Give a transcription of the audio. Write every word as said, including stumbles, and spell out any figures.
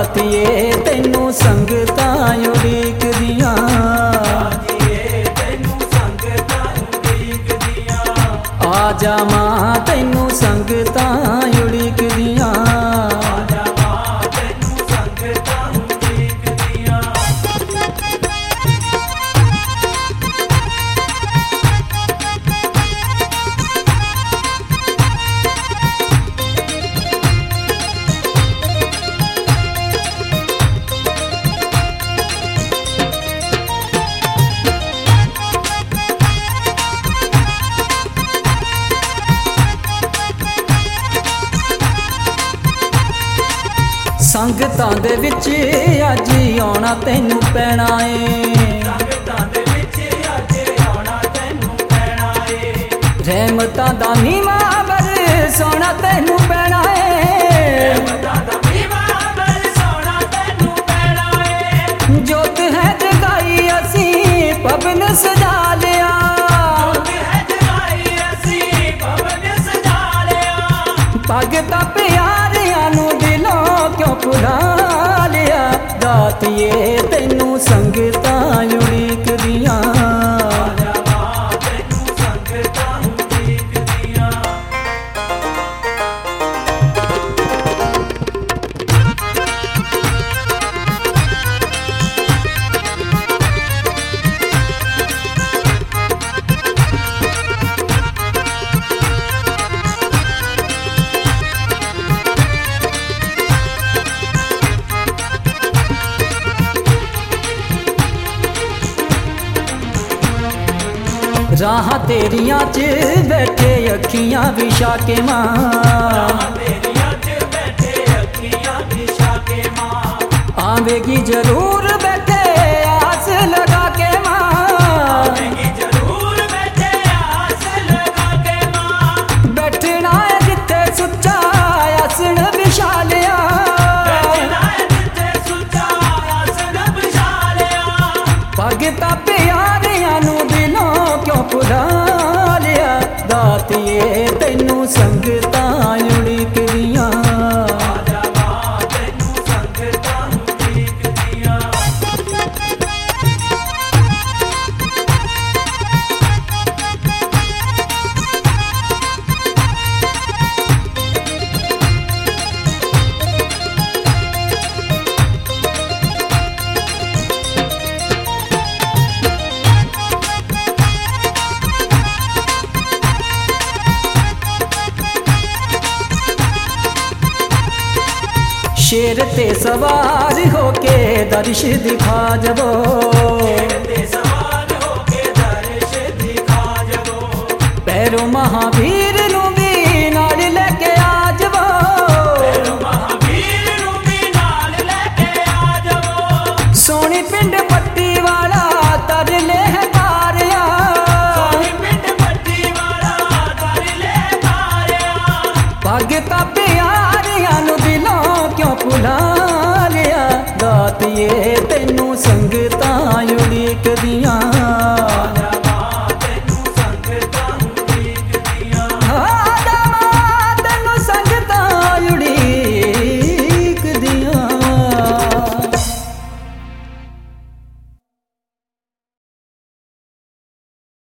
दातिए तैनू संगतां उड़ीकदियां। आ जावां तैनू संगतां उड़ीकदियां। संगतां दे विच अज आउणा तैनू पैणा ए। रहमतां दा नीवा बरसाउणा तैनू पैणा ए। जोत है जगाई असी भवन सजा लिया। भगतां प्यारियां नू दिलों क्यों भुला लिया। दातिए तैनू संगतां उड़ीकदियां। राह तेरियां च बैठे अखियां विछा के मां। आवेगी जरूर बैठे आस लगा के मां। बैठना है जिथे सुच्चा आसन विछा लिया। भगतां प्यारियां नू दिलों क्यों भुला लिया। दातिए तैनू संगतां उड़ीकदियां। शेर ते सवार होके दर्श दिखा जबो। पैरों महावीर नू भी नाल लेके आ जबो। सोनी पिंड पट्टी वाला तरले है तारिया। भगतां प्यारियां नू दिलों क्यों भुला लिया। दातिए तैनू संगतां उड़ीकदियां।